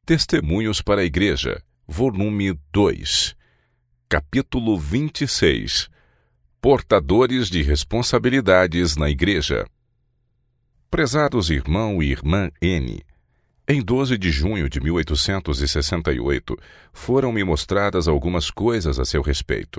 Testemunhos para a Igreja, volume 2, capítulo 26. Portadores de responsabilidades na Igreja. Prezados irmão e irmã N., em 12 de junho de 1868, foram-me mostradas algumas coisas a seu respeito.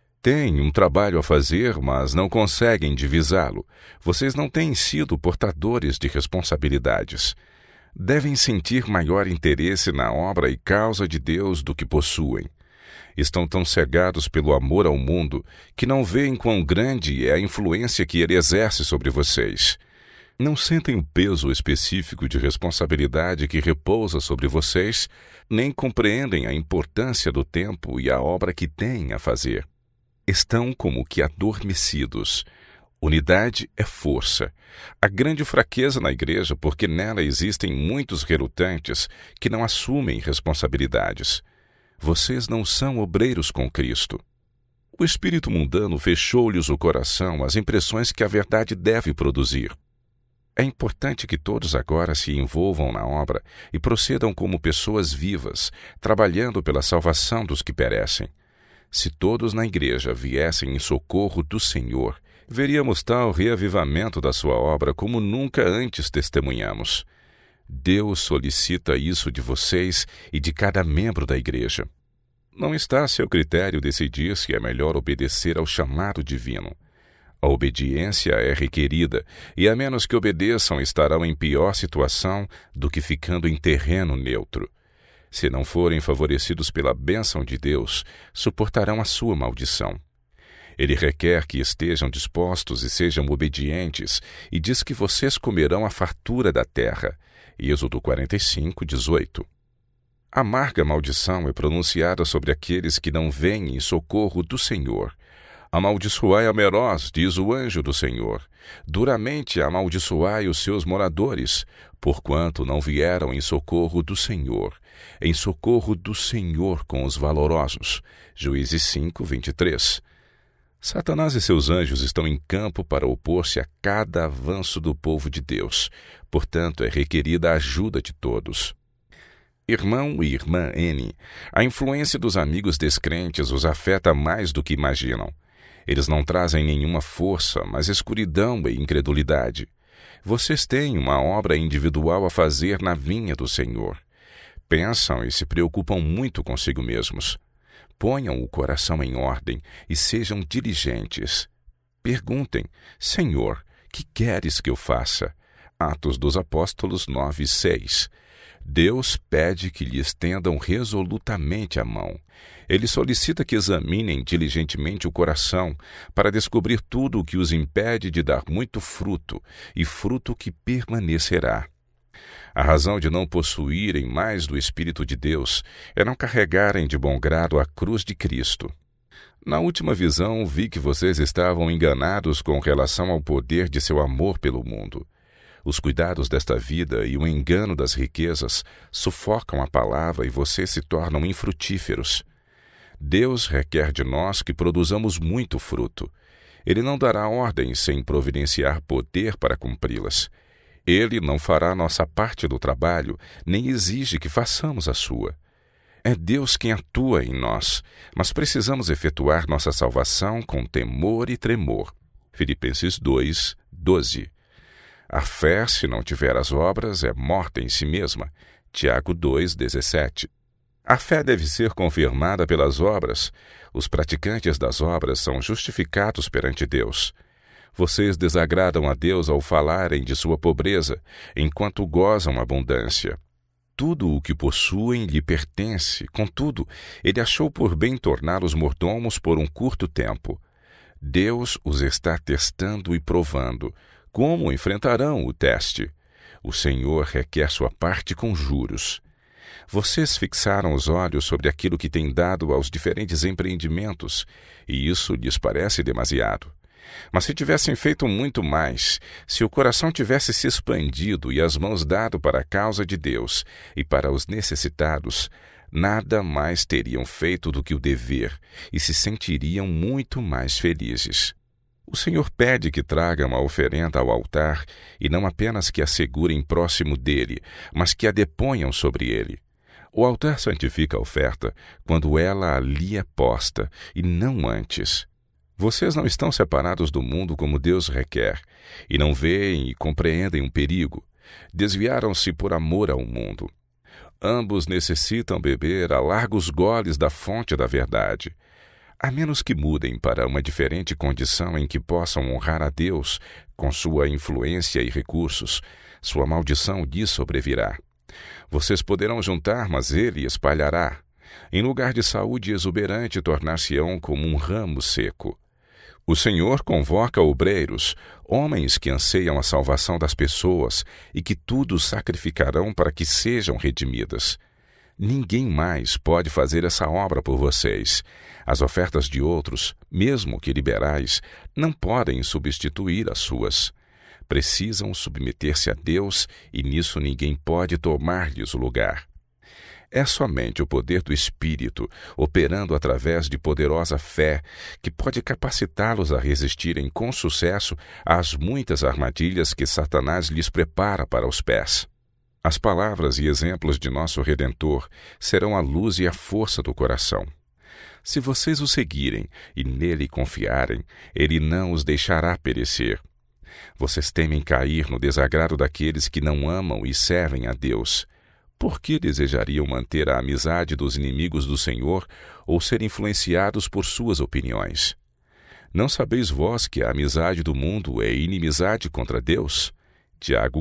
Têm um trabalho a fazer, mas não conseguem divisá-lo. Vocês não têm sido portadores de responsabilidades. Devem sentir maior interesse na obra e causa de Deus do que possuem. Estão tão cegados pelo amor ao mundo que não veem quão grande é a influência que ele exerce sobre vocês. Não sentem o peso específico de responsabilidade que repousa sobre vocês, nem compreendem a importância do tempo e a obra que têm a fazer. Estão como que adormecidos. Unidade é força. A grande fraqueza na igreja porque nela existem muitos relutantes que não assumem responsabilidades. Vocês não são obreiros com Cristo. O espírito mundano fechou-lhes o coração às impressões que a verdade deve produzir. É importante que todos agora se envolvam na obra e procedam como pessoas vivas, trabalhando pela salvação dos que perecem. Se todos na igreja viessem em socorro do Senhor, veríamos tal reavivamento da sua obra como nunca antes testemunhamos. Deus solicita isso de vocês e de cada membro da igreja. Não está a seu critério decidir se é melhor obedecer ao chamado divino. A obediência é requerida, e a menos que obedeçam estarão em pior situação do que ficando em terreno neutro. Se não forem favorecidos pela bênção de Deus, suportarão a sua maldição. Ele requer que estejam dispostos e sejam obedientes, e diz que vocês comerão a fartura da terra. Êxodo 45, 18. Amarga maldição é pronunciada sobre aqueles que não vêm em socorro do Senhor. Amaldiçoai a Meroz, diz o anjo do Senhor. Duramente amaldiçoai os seus moradores, porquanto não vieram em socorro do Senhor com os valorosos. Juízes 5, 23. Satanás e seus anjos estão em campo para opor-se a cada avanço do povo de Deus. Portanto, é requerida a ajuda de todos. Irmão e irmã N., a influência dos amigos descrentes os afeta mais do que imaginam. Eles não trazem nenhuma força, mas escuridão e incredulidade. Vocês têm uma obra individual a fazer na vinha do Senhor. Pensam e se preocupam muito consigo mesmos. Ponham o coração em ordem e sejam diligentes. Perguntem: Senhor, que queres que eu faça? Atos dos Apóstolos 9, 6. Deus pede que lhe estendam resolutamente a mão. Ele solicita que examinem diligentemente o coração para descobrir tudo o que os impede de dar muito fruto, e fruto que permanecerá. A razão de não possuírem mais do Espírito de Deus é não carregarem de bom grado a cruz de Cristo. Na última visão, vi que vocês estavam enganados com relação ao poder de seu amor pelo mundo. Os cuidados desta vida e o engano das riquezas sufocam a palavra e vocês se tornam infrutíferos. Deus requer de nós que produzamos muito fruto. Ele não dará ordens sem providenciar poder para cumpri-las. Ele não fará nossa parte do trabalho, nem exige que façamos a sua. É Deus quem atua em nós, mas precisamos efetuar nossa salvação com temor e tremor. Filipenses 2, 12. A fé, se não tiver as obras, é morta em si mesma. Tiago 2, 17. A fé deve ser confirmada pelas obras. Os praticantes das obras são justificados perante Deus. Vocês desagradam a Deus ao falarem de sua pobreza, enquanto gozam abundância. Tudo o que possuem lhe pertence, contudo, ele achou por bem torná-los mordomos por um curto tempo. Deus os está testando e provando. Como enfrentarão o teste? O Senhor requer sua parte com juros. Vocês fixaram os olhos sobre aquilo que tem dado aos diferentes empreendimentos, e isso lhes parece demasiado. Mas se tivessem feito muito mais, se o coração tivesse se expandido e as mãos dado para a causa de Deus e para os necessitados, nada mais teriam feito do que o dever e se sentiriam muito mais felizes. O Senhor pede que tragam a oferenda ao altar e não apenas que a segurem próximo dele, mas que a deponham sobre ele. O altar santifica a oferta quando ela ali é posta, e não antes. Vocês não estão separados do mundo como Deus requer, e não veem e compreendem um perigo. Desviaram-se por amor ao mundo. Ambos necessitam beber a largos goles da fonte da verdade. A menos que mudem para uma diferente condição em que possam honrar a Deus com sua influência e recursos, sua maldição lhes sobrevirá. Vocês poderão juntar, mas ele espalhará. Em lugar de saúde exuberante, tornar-se-ão como um ramo seco. O Senhor convoca obreiros, homens que anseiam a salvação das pessoas e que tudo sacrificarão para que sejam redimidas. Ninguém mais pode fazer essa obra por vocês. As ofertas de outros, mesmo que liberais, não podem substituir as suas. Precisam submeter-se a Deus e nisso ninguém pode tomar-lhes o lugar. É somente o poder do Espírito, operando através de poderosa fé, que pode capacitá-los a resistirem com sucesso às muitas armadilhas que Satanás lhes prepara para os pés. As palavras e exemplos de nosso Redentor serão a luz e a força do coração. Se vocês o seguirem e nele confiarem, ele não os deixará perecer. Vocês temem cair no desagrado daqueles que não amam e servem a Deus. Por que desejariam manter a amizade dos inimigos do Senhor ou ser influenciados por suas opiniões? Não sabeis vós que a amizade do mundo é inimizade contra Deus? Tiago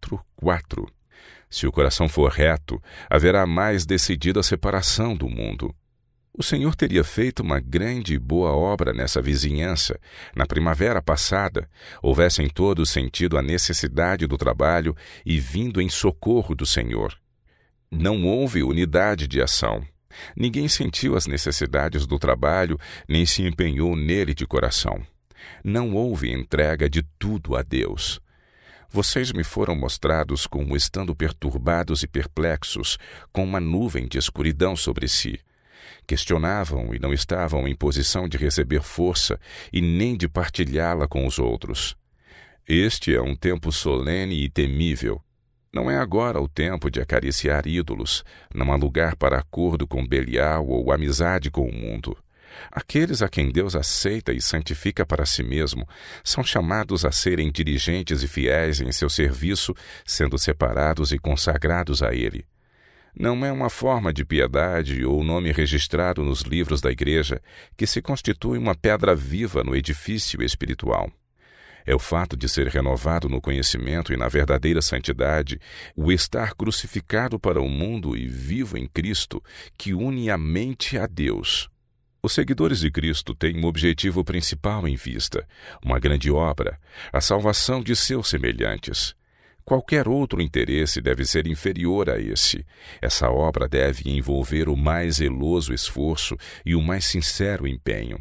4:4. Se o coração for reto, haverá mais decidida separação do mundo. O Senhor teria feito uma grande e boa obra nessa vizinhança. Na primavera passada, houvessem todos sentido a necessidade do trabalho e vindo em socorro do Senhor. Não houve unidade de ação. Ninguém sentiu as necessidades do trabalho, nem se empenhou nele de coração. Não houve entrega de tudo a Deus. Vocês me foram mostrados como estando perturbados e perplexos, com uma nuvem de escuridão sobre si. Questionavam e não estavam em posição de receber força e nem de partilhá-la com os outros. Este é um tempo solene e temível. Não é agora o tempo de acariciar ídolos, não há lugar para acordo com Belial ou amizade com o mundo. Aqueles a quem Deus aceita e santifica para si mesmo são chamados a serem diligentes e fiéis em seu serviço, sendo separados e consagrados a Ele. Não é uma forma de piedade ou nome registrado nos livros da Igreja que se constitui uma pedra viva no edifício espiritual. É o fato de ser renovado no conhecimento e na verdadeira santidade, o estar crucificado para o mundo e vivo em Cristo, que une a mente a Deus. Os seguidores de Cristo têm um objetivo principal em vista, uma grande obra, a salvação de seus semelhantes. Qualquer outro interesse deve ser inferior a esse. Essa obra deve envolver o mais zeloso esforço e o mais sincero empenho.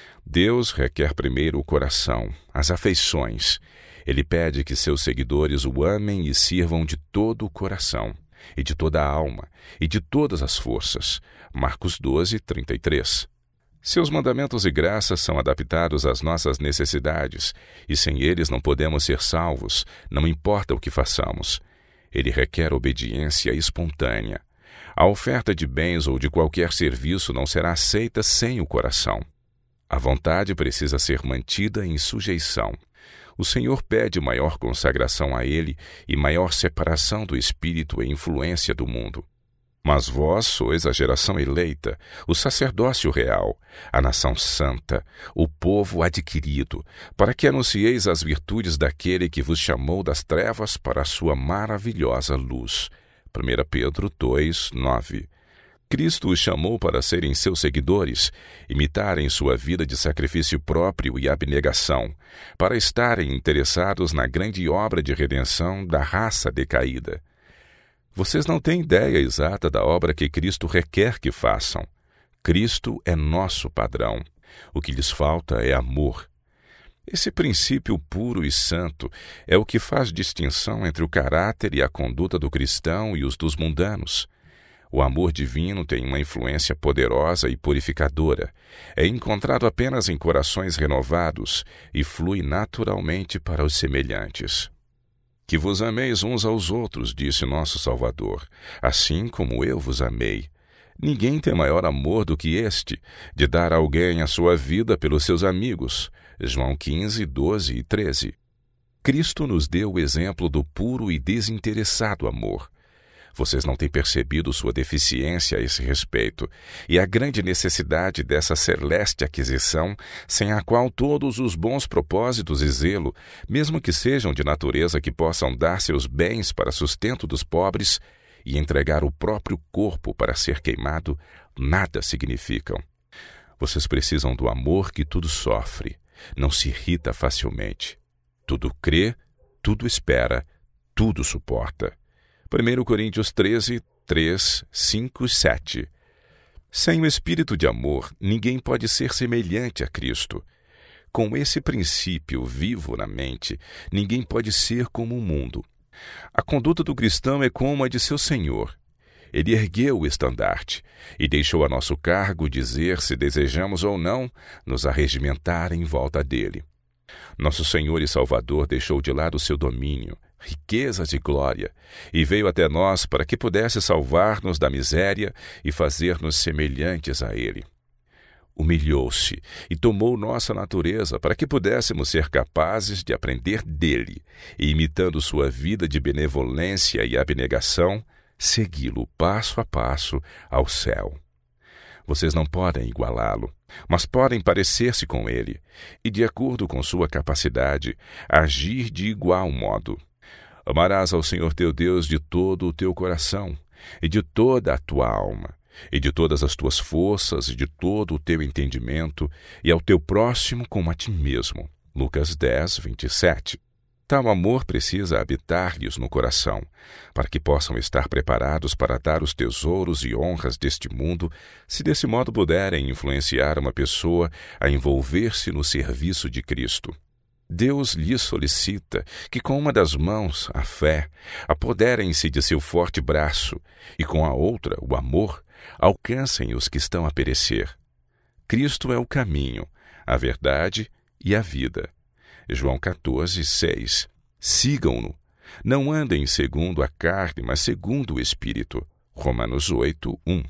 Deus requer primeiro o coração, as afeições. Ele pede que seus seguidores o amem e sirvam de todo o coração, e de toda a alma, e de todas as forças. Marcos 12:33. Seus mandamentos e graças são adaptados às nossas necessidades, e sem eles não podemos ser salvos, não importa o que façamos. Ele requer obediência espontânea. A oferta de bens ou de qualquer serviço não será aceita sem o coração. A vontade precisa ser mantida em sujeição. O Senhor pede maior consagração a Ele e maior separação do espírito e influência do mundo. Mas vós sois a geração eleita, o sacerdócio real, a nação santa, o povo adquirido, para que anuncieis as virtudes daquele que vos chamou das trevas para a sua maravilhosa luz. 1 Pedro 2:9. Cristo os chamou para serem seus seguidores, imitarem sua vida de sacrifício próprio e abnegação, para estarem interessados na grande obra de redenção da raça decaída. Vocês não têm ideia exata da obra que Cristo requer que façam. Cristo é nosso padrão. O que lhes falta é amor. Esse princípio puro e santo é o que faz distinção entre o caráter e a conduta do cristão e os dos mundanos. O amor divino tem uma influência poderosa e purificadora. É encontrado apenas em corações renovados e flui naturalmente para os semelhantes. Que vos ameis uns aos outros, disse nosso Salvador, assim como eu vos amei. Ninguém tem maior amor do que este, de dar a alguém a sua vida pelos seus amigos. João 15, 12 e 13. Cristo nos deu o exemplo do puro e desinteressado amor. Vocês não têm percebido sua deficiência a esse respeito e a grande necessidade dessa celeste aquisição, sem a qual todos os bons propósitos e zelo, mesmo que sejam de natureza que possam dar seus bens para sustento dos pobres e entregar o próprio corpo para ser queimado, nada significam. Vocês precisam do amor que tudo sofre, não se irrita facilmente. Tudo crê, tudo espera, tudo suporta. 1 Coríntios 13, 3, 5 e 7. Sem o espírito de amor, ninguém pode ser semelhante a Cristo. Com esse princípio vivo na mente, ninguém pode ser como o mundo. A conduta do cristão é como a de seu Senhor. Ele ergueu o estandarte e deixou a nosso cargo dizer se desejamos ou não nos arregimentar em volta dele. Nosso Senhor e Salvador deixou de lado seu domínio, riquezas e glória, e veio até nós para que pudesse salvar-nos da miséria e fazer-nos semelhantes a Ele. Humilhou-se e tomou nossa natureza para que pudéssemos ser capazes de aprender dele e, imitando sua vida de benevolência e abnegação, segui-lo passo a passo ao céu. Vocês não podem igualá-lo, mas podem parecer-se com ele e, de acordo com sua capacidade, agir de igual modo. Amarás ao Senhor teu Deus de todo o teu coração, e de toda a tua alma, e de todas as tuas forças, e de todo o teu entendimento, e ao teu próximo como a ti mesmo. Lucas 10, 27. Tal amor precisa habitar-lhes no coração, para que possam estar preparados para dar os tesouros e honras deste mundo, se desse modo puderem influenciar uma pessoa a envolver-se no serviço de Cristo. Deus lhes solicita que com uma das mãos, a fé, apoderem-se de seu forte braço e com a outra, o amor, alcancem os que estão a perecer. Cristo é o caminho, a verdade e a vida. João 14, 6. Sigam-no. Não andem segundo a carne, mas segundo o Espírito. Romanos 8, 1.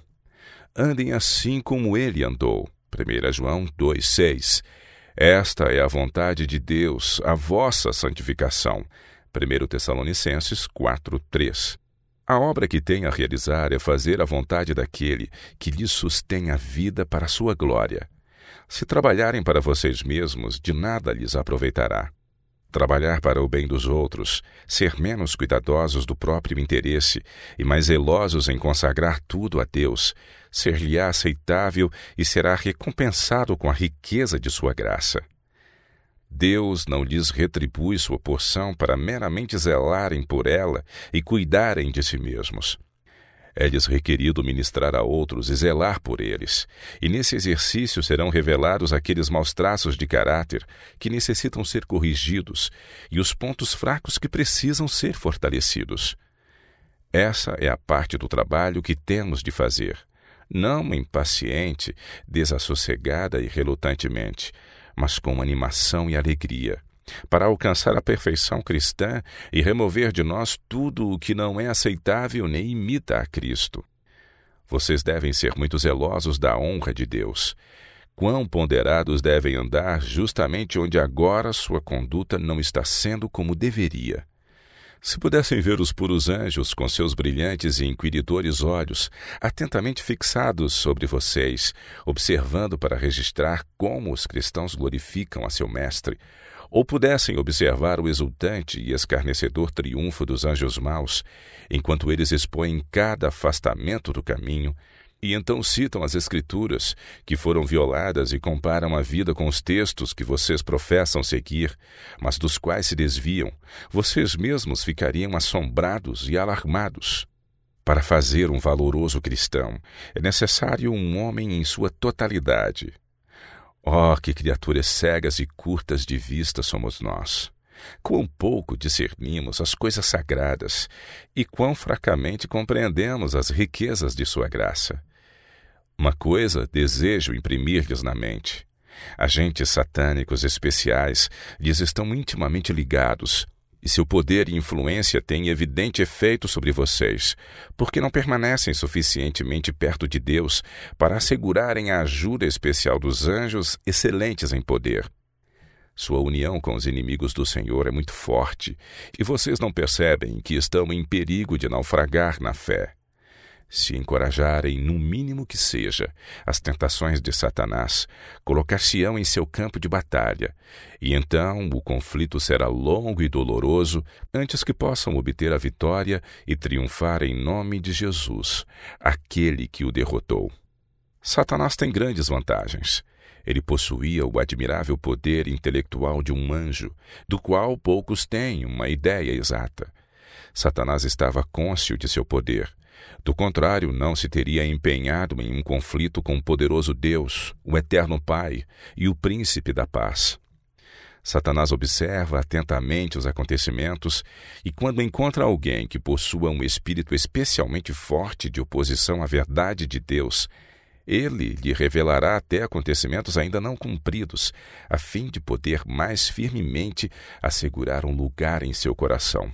Andem assim como ele andou. 1 João 2, 6. Esta é a vontade de Deus, a vossa santificação. 1 Tessalonicenses 4, 3. A obra que tem a realizar é fazer a vontade daquele que lhes sustém a vida para a sua glória. Se trabalharem para vocês mesmos, de nada lhes aproveitará. Trabalhar para o bem dos outros, ser menos cuidadosos do próprio interesse e mais zelosos em consagrar tudo a Deus, ser-lhe-á aceitável e será recompensado com a riqueza de sua graça. Deus não lhes retribui sua porção para meramente zelarem por ela e cuidarem de si mesmos. É-lhes requerido ministrar a outros e zelar por eles, e nesse exercício serão revelados aqueles maus traços de caráter que necessitam ser corrigidos e os pontos fracos que precisam ser fortalecidos. Essa é a parte do trabalho que temos de fazer, não impaciente, desassossegada e relutantemente, mas com animação e alegria, para alcançar a perfeição cristã e remover de nós tudo o que não é aceitável nem imita a Cristo. Vocês devem ser muito zelosos da honra de Deus. Quão ponderados devem andar justamente onde agora sua conduta não está sendo como deveria. Se pudessem ver os puros anjos com seus brilhantes e inquiridores olhos, atentamente fixados sobre vocês, observando para registrar como os cristãos glorificam a seu Mestre, ou pudessem observar o exultante e escarnecedor triunfo dos anjos maus, enquanto eles expõem cada afastamento do caminho, e então citam as Escrituras, que foram violadas, e comparam a vida com os textos que vocês professam seguir, mas dos quais se desviam, vocês mesmos ficariam assombrados e alarmados. Para fazer um valoroso cristão, é necessário um homem em sua totalidade. Oh, que criaturas cegas e curtas de vista somos nós! Quão pouco discernimos as coisas sagradas e quão fracamente compreendemos as riquezas de sua graça. Uma coisa desejo imprimir-lhes na mente. Agentes satânicos especiais lhes estão intimamente ligados, e seu poder e influência têm evidente efeito sobre vocês, porque não permanecem suficientemente perto de Deus para assegurarem a ajuda especial dos anjos excelentes em poder. Sua união com os inimigos do Senhor é muito forte, e vocês não percebem que estão em perigo de naufragar na fé. Se encorajarem, no mínimo que seja, as tentações de Satanás, colocar-se-ão em seu campo de batalha, e então o conflito será longo e doloroso antes que possam obter a vitória e triunfar em nome de Jesus, aquele que o derrotou. Satanás tem grandes vantagens. Ele possuía o admirável poder intelectual de um anjo, do qual poucos têm uma ideia exata. Satanás estava cônscio de seu poder. Do contrário, não se teria empenhado em um conflito com o poderoso Deus, o eterno Pai e o Príncipe da Paz. Satanás observa atentamente os acontecimentos e, quando encontra alguém que possua um espírito especialmente forte de oposição à verdade de Deus, ele lhe revelará até acontecimentos ainda não cumpridos, a fim de poder mais firmemente assegurar um lugar em seu coração.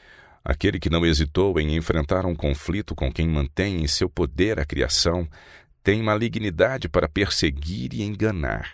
Aquele que não hesitou em enfrentar um conflito com quem mantém em seu poder a criação, tem malignidade para perseguir e enganar.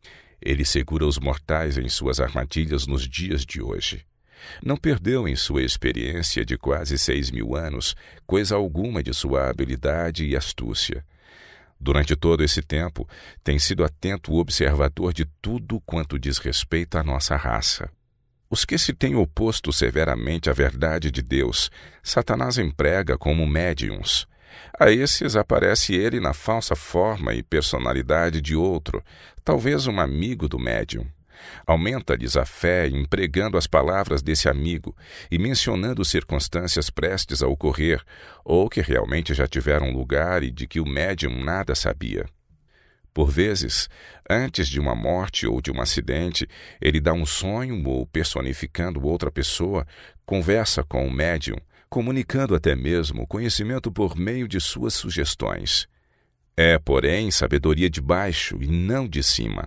Ele segura os mortais em suas armadilhas nos dias de hoje. Não perdeu em sua experiência de quase 6.000 anos coisa alguma de sua habilidade e astúcia. Durante todo esse tempo, tem sido atento observador de tudo quanto diz respeito à nossa raça. Os que se têm oposto severamente à verdade de Deus, Satanás emprega como médiuns. A esses aparece ele na falsa forma e personalidade de outro, talvez um amigo do médium. Aumenta-lhes a fé empregando as palavras desse amigo e mencionando circunstâncias prestes a ocorrer ou que realmente já tiveram lugar e de que o médium nada sabia. Por vezes, antes de uma morte ou de um acidente, ele dá um sonho ou, personificando outra pessoa, conversa com o médium, comunicando até mesmo conhecimento por meio de suas sugestões. É, porém, sabedoria de baixo e não de cima.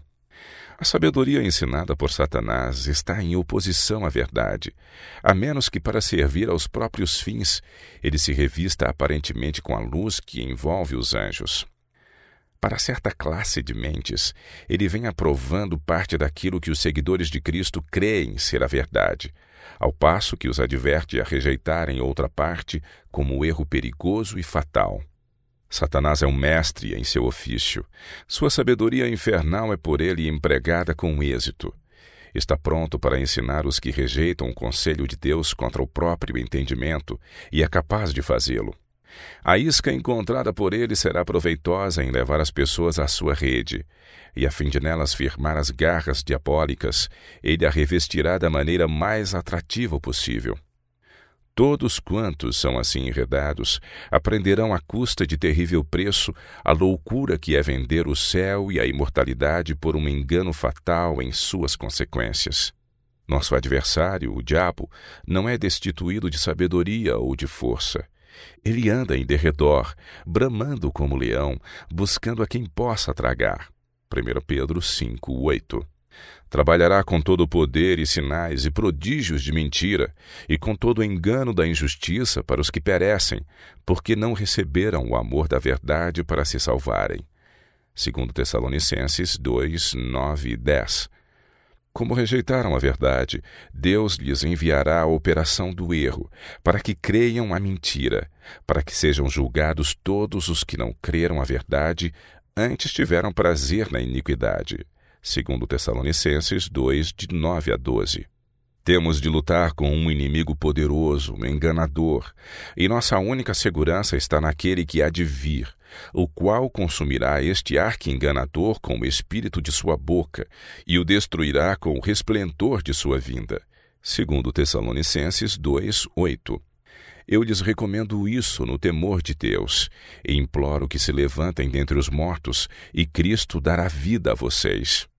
A sabedoria ensinada por Satanás está em oposição à verdade, a menos que para servir aos próprios fins ele se revista aparentemente com a luz que envolve os anjos. Para certa classe de mentes, ele vem aprovando parte daquilo que os seguidores de Cristo creem ser a verdade, ao passo que os adverte a rejeitarem outra parte como erro perigoso e fatal. Satanás é um mestre em seu ofício. Sua sabedoria infernal é por ele empregada com êxito. Está pronto para ensinar os que rejeitam o conselho de Deus contra o próprio entendimento e é capaz de fazê-lo. A isca encontrada por ele será proveitosa em levar as pessoas à sua rede, e a fim de nelas firmar as garras diabólicas, ele a revestirá da maneira mais atrativa possível. Todos quantos são assim enredados aprenderão à custa de terrível preço a loucura que é vender o céu e a imortalidade por um engano fatal em suas consequências. Nosso adversário, o diabo, não é destituído de sabedoria ou de força. Ele anda em derredor, bramando como leão, buscando a quem possa tragar. 1 Pedro 5:8. Trabalhará com todo o poder e sinais e prodígios de mentira, e com todo o engano da injustiça para os que perecem, porque não receberam o amor da verdade para se salvarem. 2 Tessalonicenses 2, 9 e 10. Como rejeitaram a verdade, Deus lhes enviará a operação do erro, para que creiam a mentira, para que sejam julgados todos os que não creram a verdade, antes tiveram prazer na iniquidade. 2 Tessalonicenses 2, de 9 a 12. Temos de lutar com um inimigo poderoso, enganador, e nossa única segurança está naquele que há de vir, o qual consumirá este arqui-enganador com o espírito de sua boca e o destruirá com o resplendor de sua vinda. 2 Tessalonicenses 2, 8. Eu lhes recomendo isso no temor de Deus, e imploro que se levantem dentre os mortos, e Cristo dará vida a vocês.